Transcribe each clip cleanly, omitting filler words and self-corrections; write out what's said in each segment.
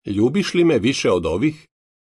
ljubiš li me više od ovih?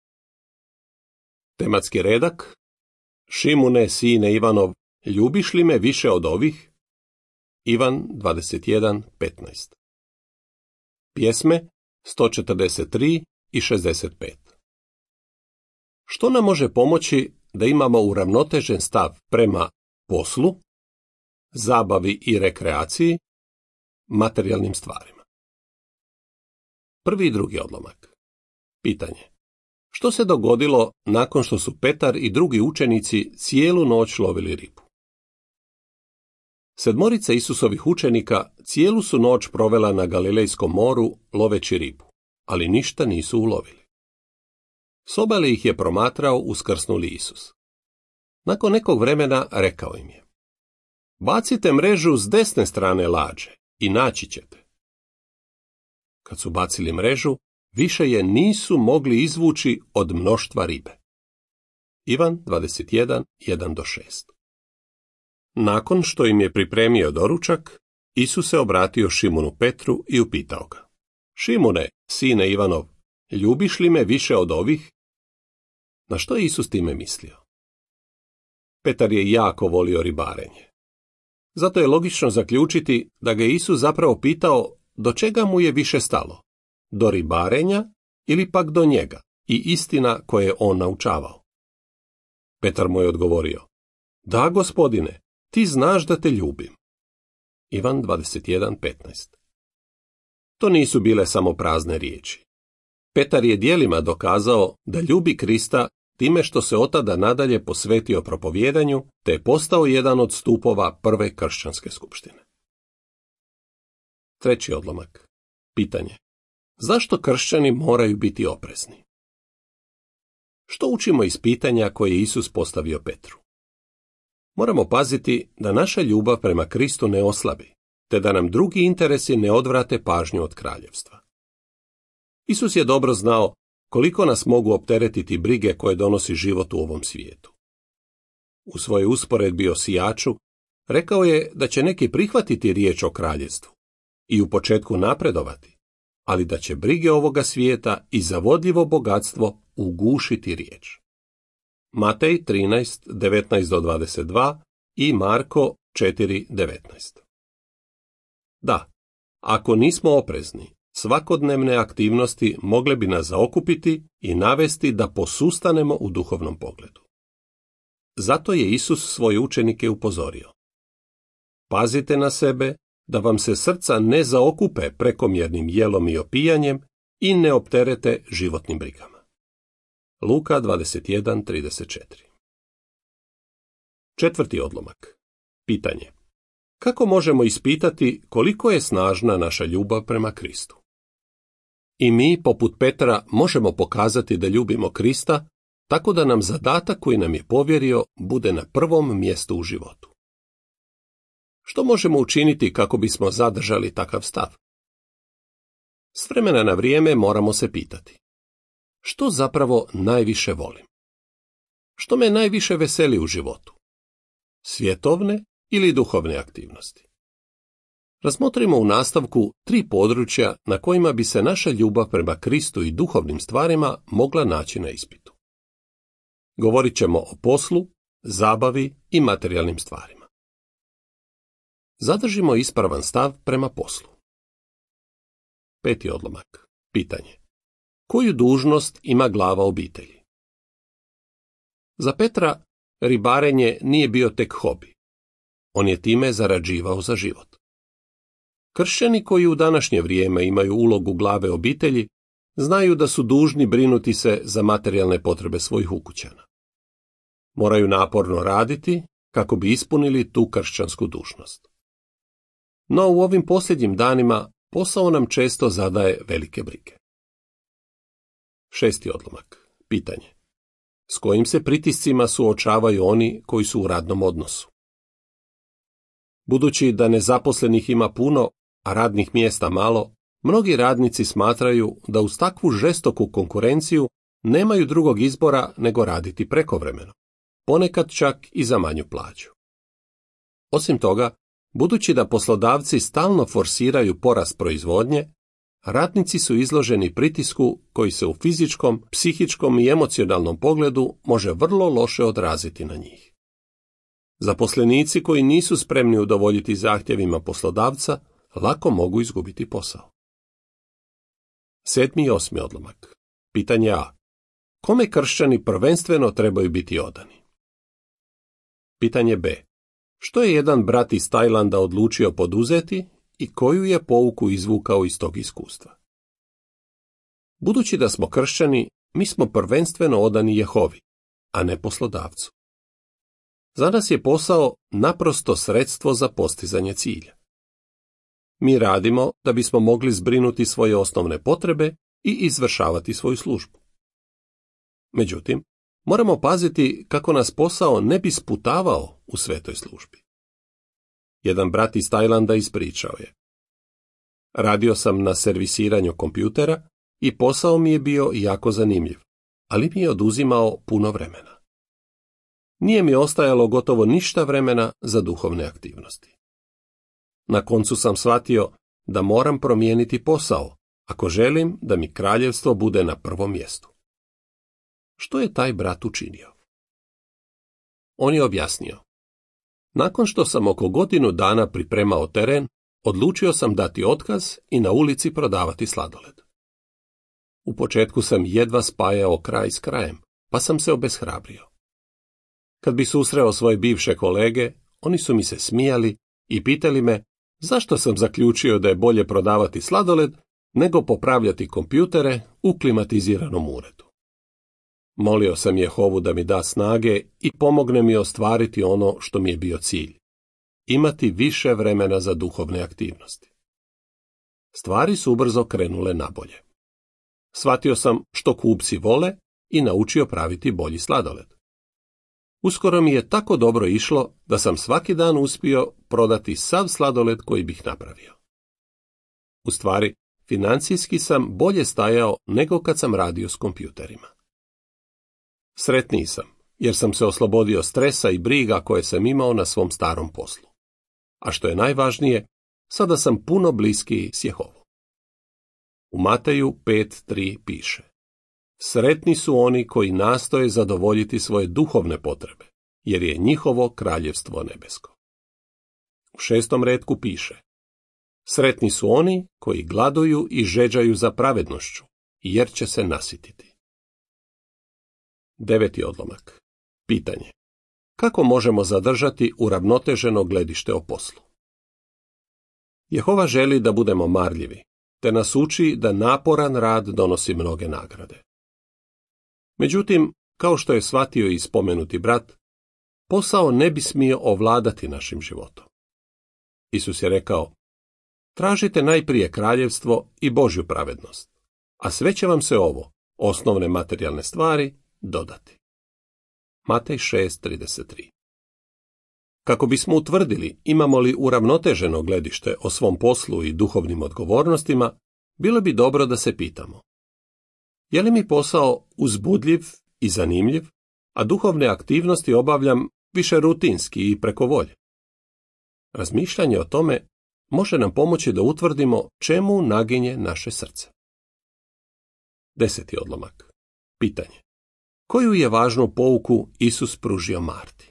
Tematski redak: Šimune, sine Ivanov, ljubiš li me više od ovih? Ivan 21:15. Pjesme 143 i 65. Što nam može pomoći da imamo uravnotežen stav prema poslu, zabavi i rekreaciji, materijalnim stvarima? Prvi i drugi odlomak. Pitanje: što se dogodilo nakon što su Petar i drugi učenici cijelu noć lovili ribu? Sedmorica Isusovih učenika cijelu su noć provela na Galilejskom moru loveći ribu, ali ništa nisu ulovili. S obale ih je promatrao uskrsnuli Isus. Nakon nekog vremena rekao im je: bacite mrežu s desne strane lađe i naći ćete. Kad su bacili mrežu, više je nisu mogli izvući od mnoštva ribe. Ivan 21:1-6. Nakon što im je pripremio doručak, Isus se obratio Šimunu Petru i upitao ga: Šimune, sine Ivanov, ljubiš li me više od ovih? Na što je Isus time mislio? Petar je jako volio ribarenje. Zato je logično zaključiti da ga je Isus zapravo pitao do čega mu je više stalo, do ribarenja ili pak do njega i istina koje je on naučavao. Petar mu je odgovorio: da, Gospodine, ti znaš da te ljubim. Ivan 21:15. To nisu bile samo prazne riječi. Petar je djelima dokazao da ljubi Krista time što se od tada nadalje posvetio propovijedanju te je postao jedan od stupova prve kršćanske skupštine. Treći odlomak. Pitanje: zašto kršćani moraju biti oprezni? Što učimo iz pitanja koje je Isus postavio Petru? Moramo paziti da naša ljubav prema Kristu ne oslabi, te da nam drugi interesi ne odvrate pažnju od kraljevstva. Isus je dobro znao koliko nas mogu opteretiti brige koje donosi život u ovom svijetu. U svojoj usporedbi o sijaču rekao je da će neki prihvatiti riječ o kraljevstvu i u početku napredovati, ali da će brige ovoga svijeta i zavodljivo bogatstvo ugušiti riječ. Matej 13:19-22 i Marko 4:19. Da, ako nismo oprezni, svakodnevne aktivnosti mogle bi nas zaokupiti i navesti da posustanemo u duhovnom pogledu. Zato je Isus svoje učenike upozorio: pazite na sebe da vam se srca ne zaokupe prekomjernim jelom i opijanjem i ne opterete životnim brigama. Luka 21:34. Četvrti odlomak. Pitanje: kako možemo ispitati koliko je snažna naša ljubav prema Kristu? I mi, poput Petra, možemo pokazati da ljubimo Krista, tako da nam zadatak koji nam je povjerio bude na prvom mjestu u životu. Što možemo učiniti kako bismo zadržali takav stav? S vremena na vrijeme moramo se pitati: što zapravo najviše volim? Što me najviše veseli u životu? Svjetovne ili duhovne aktivnosti? Razmotrimo u nastavku 3 područja na kojima bi se naša ljubav prema Kristu i duhovnim stvarima mogla naći na ispitu. Govorit ćemo o poslu, zabavi i materijalnim stvarima. Zadržimo ispravan stav prema poslu. 5. odlomak. Pitanje: koju dužnost ima glava obitelji? Za Petra ribarenje nije bio tek hobi. On je time zarađivao za život. Kršćani koji u današnje vrijeme imaju ulogu glave obitelji znaju da su dužni brinuti se za materijalne potrebe svojih ukućana. Moraju naporno raditi kako bi ispunili tu kršćansku dužnost. No u ovim posljednjim danima posao nam često zadaje velike brige. 6. odlomak. Pitanje: s kojim se pritiscima suočavaju oni koji su u radnom odnosu? Budući da nezaposlenih ima puno, a radnih mjesta malo, mnogi radnici smatraju da uz takvu žestoku konkurenciju nemaju drugog izbora nego raditi prekovremeno, ponekad čak i za manju plaću. Osim toga, budući da poslodavci stalno forsiraju porast proizvodnje, radnici su izloženi pritisku koji se u fizičkom, psihičkom i emocionalnom pogledu može vrlo loše odraziti na njih. Zaposlenici koji nisu spremni udovoljiti zahtjevima poslodavca lako mogu izgubiti posao. 7. i 8. odlomak. Pitanje A. Kome kršćani prvenstveno trebaju biti odani? Pitanje B. Što je jedan brat iz Tajlanda odlučio poduzeti i koju je pouku izvukao iz tog iskustva? Budući da smo kršćani, mi smo prvenstveno odani Jehovi, a ne poslodavcu. Za nas je posao naprosto sredstvo za postizanje cilja. Mi radimo da bismo mogli zbrinuti svoje osnovne potrebe i izvršavati svoju službu. Međutim, moramo paziti kako nas posao ne bi sputavao u svetoj službi. Jedan brat iz Tajlanda ispričao je: radio sam na servisiranju kompjutera i posao mi je bio jako zanimljiv, ali mi je oduzimao puno vremena. Nije mi ostajalo gotovo ništa vremena za duhovne aktivnosti. Na koncu sam shvatio da moram promijeniti posao ako želim da mi kraljevstvo bude na prvom mjestu. Što je taj brat učinio? On je objasnio: nakon što sam oko godinu dana pripremao teren, odlučio sam dati otkaz i na ulici prodavati sladoled. U početku sam jedva spajao kraj s krajem, pa sam se obeshrabrio. Kad bi susreo svoje bivše kolege, oni su mi se smijali i pitali me zašto sam zaključio da je bolje prodavati sladoled nego popravljati kompjutere u klimatiziranom uredu. Molio sam Jehovu da mi da snage i pomogne mi ostvariti ono što mi je bio cilj: imati više vremena za duhovne aktivnosti. Stvari su ubrzo krenule nabolje. Shvatio sam što kupci vole i naučio praviti bolji sladoled. Uskoro mi je tako dobro išlo da sam svaki dan uspio prodati sav sladoled koji bih napravio. U stvari, financijski sam bolje stajao nego kad sam radio s kompjuterima. Sretniji sam, jer sam se oslobodio stresa i briga koje sam imao na svom starom poslu. A što je najvažnije, sada sam puno bliskiji s Jehovom. U Mateju 5.3 piše: sretni su oni koji nastoje zadovoljiti svoje duhovne potrebe, jer je njihovo kraljevstvo nebesko. U 6. retku piše: sretni su oni koji gladuju i žeđaju za pravednošću, jer će se nasititi. 9. odlomak. Pitanje: kako možemo zadržati uravnoteženo gledište o poslu? Jehova želi da budemo marljivi, te nas uči da naporan rad donosi mnoge nagrade. Međutim, kao što je shvatio i spomenuti brat, posao ne bi smio ovladati našim životom. Isus je rekao: tražite najprije kraljevstvo i Božju pravednost, a sve će vam se ovo, osnovne materijalne stvari, dodati. Matej 6.33. Kako bismo utvrdili imamo li uravnoteženo gledište o svom poslu i duhovnim odgovornostima, bilo bi dobro da se pitamo: je li mi posao uzbudljiv i zanimljiv, a duhovne aktivnosti obavljam više rutinski i preko volje? Razmišljanje o tome može nam pomoći da utvrdimo čemu naginje naše srce. 10. odlomak. Pitanje: koju je važnu pouku Isus pružio Marti?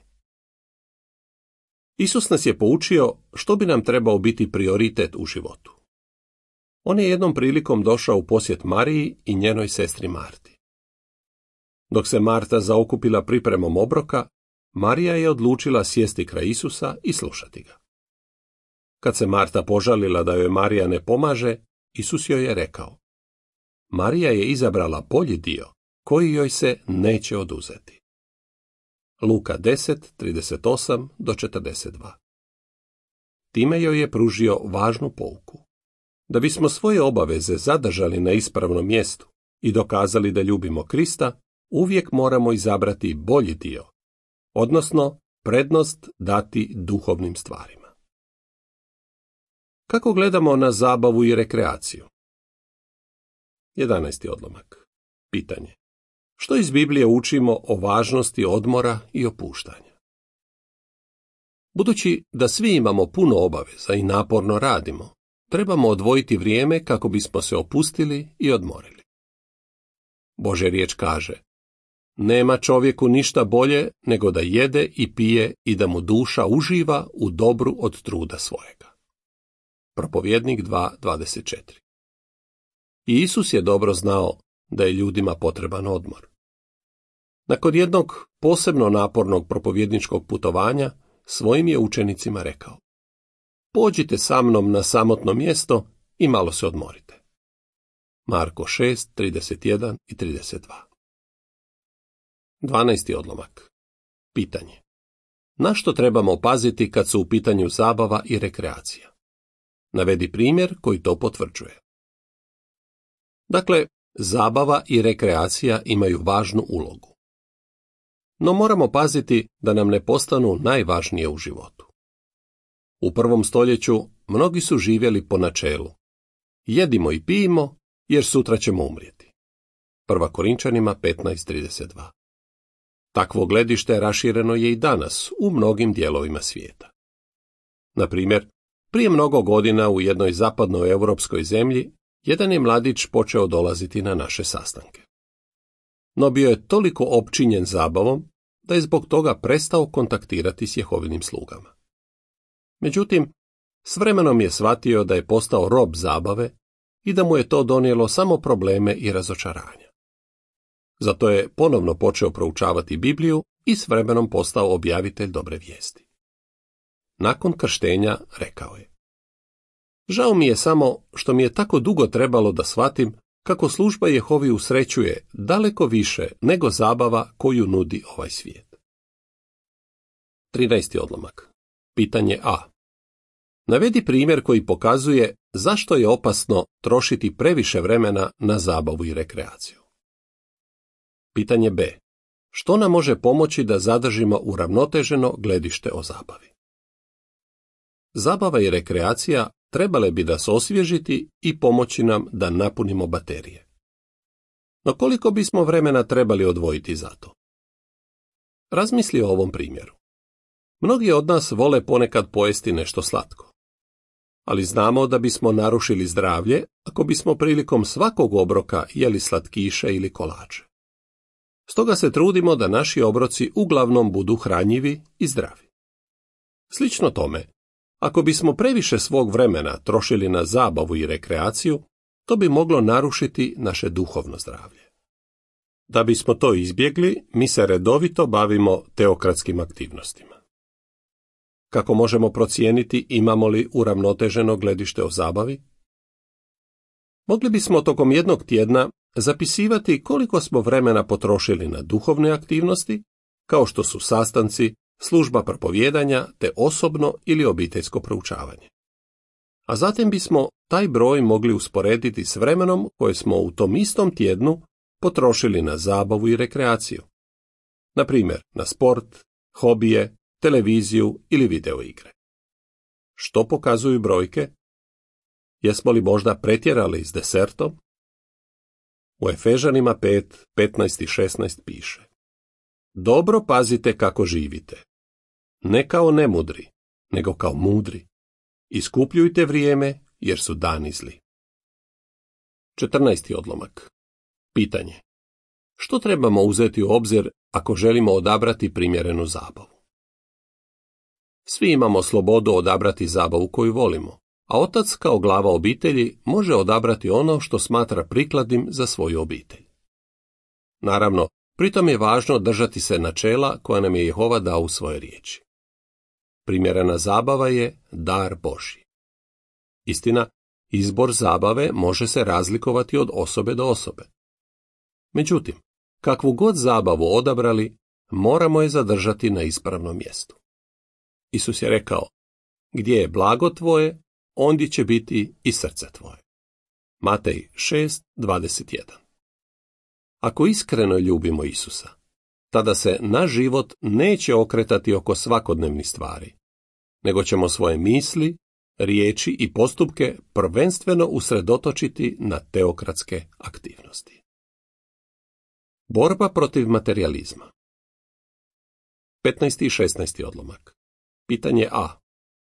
Isus nas je poučio što bi nam trebao biti prioritet u životu. On je jednom prilikom došao u posjet Mariji i njenoj sestri Marti. Dok se Marta zaokupila pripremom obroka, Marija je odlučila sjesti kraj Isusa i slušati ga. Kad se Marta požalila da joj Marija ne pomaže, Isus joj je rekao: Marija je izabrala bolji dio, koji joj se neće oduzeti. Luka 10:38-42. Time joj je pružio važnu pouku. Da bismo svoje obaveze zadržali na ispravnom mjestu i dokazali da ljubimo Krista, uvijek moramo izabrati bolji dio, odnosno prednost dati duhovnim stvarima. Kako gledamo na zabavu i rekreaciju? 11. odlomak. Pitanje: što iz Biblije učimo o važnosti odmora i opuštanja? Budući da svi imamo puno obaveza i naporno radimo, trebamo odvojiti vrijeme kako bismo se opustili i odmorili. Božja riječ kaže: nema čovjeku ništa bolje nego da jede i pije i da mu duša uživa u dobru od truda svojega. Propovjednik 2.24. I Isus je dobro znao da je ljudima potreban odmor. Nakon jednog posebno napornog propovjedničkog putovanja svojim je učenicima rekao: pođite sa mnom na samotno mjesto i malo se odmorite. Marko 6.31 i 32. 12. odlomak. Pitanje: na što trebamo paziti kad su u pitanju zabava i rekreacija? Navedi primjer koji to potvrđuje. Dakle, zabava i rekreacija imaju važnu ulogu. No moramo paziti da nam ne postanu najvažnije u životu. U 1. stoljeću mnogi su živjeli po načelu: jedimo i pijimo jer sutra ćemo umrijeti. 1. Korinčanima 15.32. Takvo gledište rašireno je i danas u mnogim dijelovima svijeta. Na primjer, prije mnogo godina u jednoj zapadnoeuropskoj zemlji jedan je mladić počeo dolaziti na naše sastanke. No bio je toliko opčinjen zabavom da je zbog toga prestao kontaktirati s Jehovinim slugama. Međutim, s vremenom je shvatio da je postao rob zabave i da mu je to donijelo samo probleme i razočaranja. Zato je ponovno počeo proučavati Bibliju i s vremenom postao objavitelj dobre vijesti. Nakon krštenja rekao je: žao mi je samo što mi je tako dugo trebalo da shvatim kako služba Jehovi usrećuje daleko više nego zabava koju nudi ovaj svijet. 13. odlomak. Pitanje A. Navedi primjer koji pokazuje zašto je opasno trošiti previše vremena na zabavu i rekreaciju. Pitanje B. Što nam može pomoći da zadržimo uravnoteženo gledište o zabavi? Zabava i rekreacija trebale bi nas osvježiti i pomoći nam da napunimo baterije. No koliko bismo vremena trebali odvojiti za to? Razmisli o ovom primjeru. Mnogi od nas vole ponekad pojesti nešto slatko. Ali znamo da bismo narušili zdravlje ako bismo prilikom svakog obroka jeli slatkiše ili kolače. Stoga se trudimo da naši obroci uglavnom budu hranjivi i zdravi. Slično tome, ako bismo previše svog vremena trošili na zabavu i rekreaciju, to bi moglo narušiti naše duhovno zdravlje. Da bismo to izbjegli, mi se redovito bavimo teokratskim aktivnostima. Kako možemo procijeniti imamo li uravnoteženo gledište o zabavi? Mogli bismo tokom jednog tjedna zapisivati koliko smo vremena potrošili na duhovne aktivnosti, kao što su sastanci, služba propovijedanja te osobno ili obiteljsko proučavanje. A zatim bismo taj broj mogli usporediti s vremenom koje smo u tom istom tjednu potrošili na zabavu i rekreaciju. Na primjer, na sport, hobije, televiziju ili videoigre. Što pokazuju brojke? Jesmo li možda pretjerali s desertom? U Efežanima 5:15 i 16 piše: dobro pazite kako živite, ne kao nemudri, nego kao mudri. Iskupljujte vrijeme, jer su dani zli. 14. odlomak. Pitanje: što trebamo uzeti u obzir ako želimo odabrati primjerenu zabavu? Svi imamo slobodu odabrati zabavu koju volimo, a otac kao glava obitelji može odabrati ono što smatra prikladnim za svoju obitelj. Naravno, pritom je važno držati se načela koja nam je Jehova dao u svojoj riječi. Primjerena zabava je dar Božji. Istina, izbor zabave može se razlikovati od osobe do osobe. Međutim, kakvu god zabavu odabrali, moramo je zadržati na ispravnom mjestu. Isus je rekao: gdje je blago tvoje, ondje će biti i srce tvoje. Matej 6:21. Ako iskreno ljubimo Isusa, tada se naš život neće okretati oko svakodnevnih stvari, nego ćemo svoje misli, riječi i postupke prvenstveno usredotočiti na teokratske aktivnosti. Borba protiv materijalizma. 15. i 16. odlomak. Pitanje A.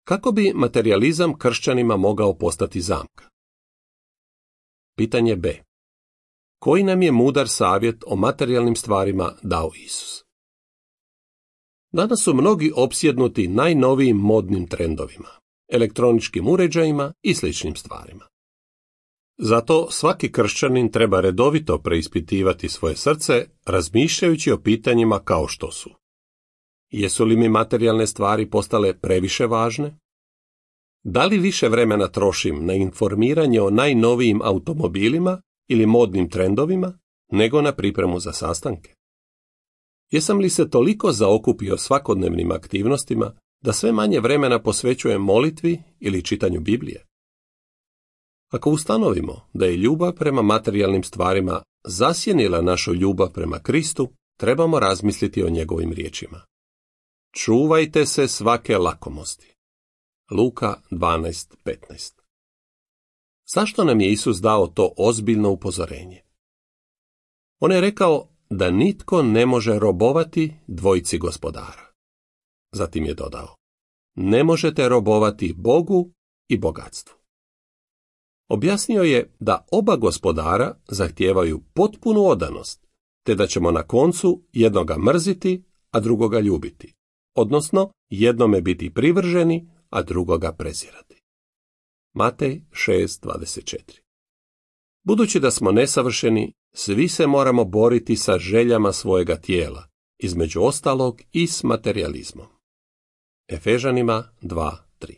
Kako bi materijalizam kršćanima mogao postati zamka? Pitanje B. Koji nam je mudar savjet o materijalnim stvarima dao Isus? Danas su mnogi opsjednuti najnovijim modnim trendovima, elektroničkim uređajima i sličnim stvarima. Zato svaki kršćanin treba redovito preispitivati svoje srce, razmišljajući o pitanjima kao što su: jesu li mi materijalne stvari postale previše važne? Da li više vremena trošim na informiranje o najnovijim automobilima ili modnim trendovima, nego na pripremu za sastanke? Jesam li se toliko zaokupio svakodnevnim aktivnostima da sve manje vremena posvećujem molitvi ili čitanju Biblije? Ako ustanovimo da je ljubav prema materijalnim stvarima zasjenila našu ljubav prema Kristu, trebamo razmisliti o njegovim riječima. Čuvajte se svake lakomosti. Luka 12:15. Zašto nam je Isus dao to ozbiljno upozorenje? On je rekao da nitko ne može robovati dvojici gospodara. Zatim je dodao: ne možete robovati Bogu i bogatstvu. Objasnio je da oba gospodara zahtijevaju potpunu odanost, te da ćemo na koncu jednoga mrziti, a drugoga ljubiti, odnosno jednome biti privrženi, a drugoga prezirati. Matej 6:24. Budući da smo nesavršeni, svi se moramo boriti sa željama svojega tijela, između ostalog i s materijalizmom. Efežanima 2:3.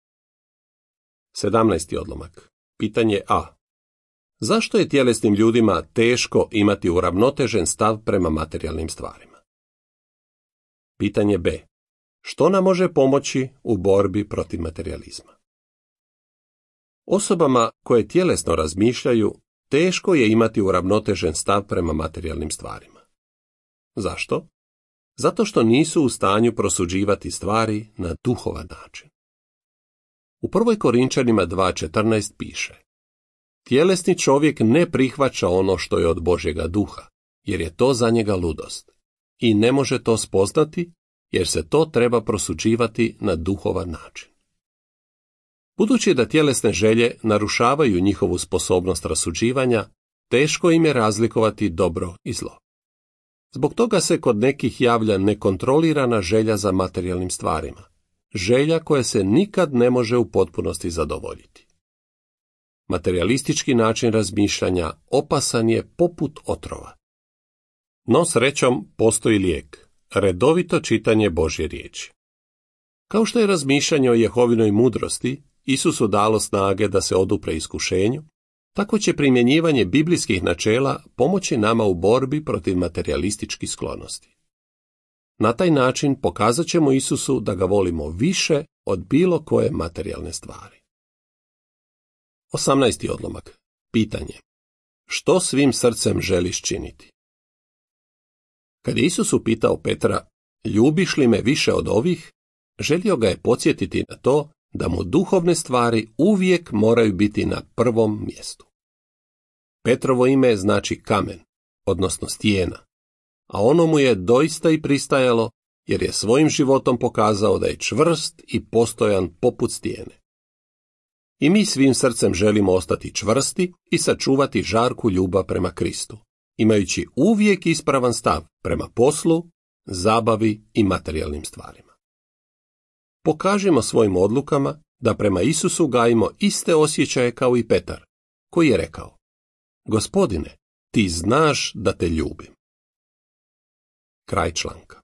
17. odlomak. Pitanje A. Zašto je tjelesnim ljudima teško imati uravnotežen stav prema materijalnim stvarima? Pitanje B. Što nam može pomoći u borbi protiv materijalizma? Osobama koje tjelesno razmišljaju, teško je imati uravnotežen stav prema materijalnim stvarima. Zašto? Zato što nisu u stanju prosuđivati stvari na duhovan način. U 1. Korinčanima 2:14 piše: tjelesni čovjek ne prihvaća ono što je od Božjega duha, jer je to za njega ludost, i ne može to spoznati, jer se to treba prosuđivati na duhovan način. Budući da tjelesne želje narušavaju njihovu sposobnost rasuđivanja, teško im je razlikovati dobro i zlo. Zbog toga se kod nekih javlja nekontrolirana želja za materijalnim stvarima, želja koja se nikad ne može u potpunosti zadovoljiti. Materijalistički način razmišljanja opasan je poput otrova. No srećom postoji lijek, redovito čitanje Božje riječi. Kao što je razmišljanje o Jehovinoj mudrosti Isusu dalo snage da se odupre iskušenju, tako će primjenjivanje biblijskih načela pomoći nama u borbi protiv materijalističkih sklonosti. Na taj način pokazat ćemo Isusu da ga volimo više od bilo koje materijalne stvari. 18. odlomak. Pitanje. Što svim srcem želiš činiti? Kad je Isus upitao Petra, ljubiš li me više od ovih, želio ga je podsjetiti na to da mu duhovne stvari uvijek moraju biti na prvom mjestu. Petrovo ime znači kamen, odnosno stijena, a ono mu je doista i pristajalo, jer je svojim životom pokazao da je čvrst i postojan poput stijene. I mi svim srcem želimo ostati čvrsti i sačuvati žarku ljubav prema Kristu, imajući uvijek ispravan stav prema poslu, zabavi i materijalnim stvarima. Pokažimo svojim odlukama da prema Isusu gajimo iste osjećaje kao i Petar, koji je rekao: Gospodine, ti znaš da te ljubim. Kraj članka.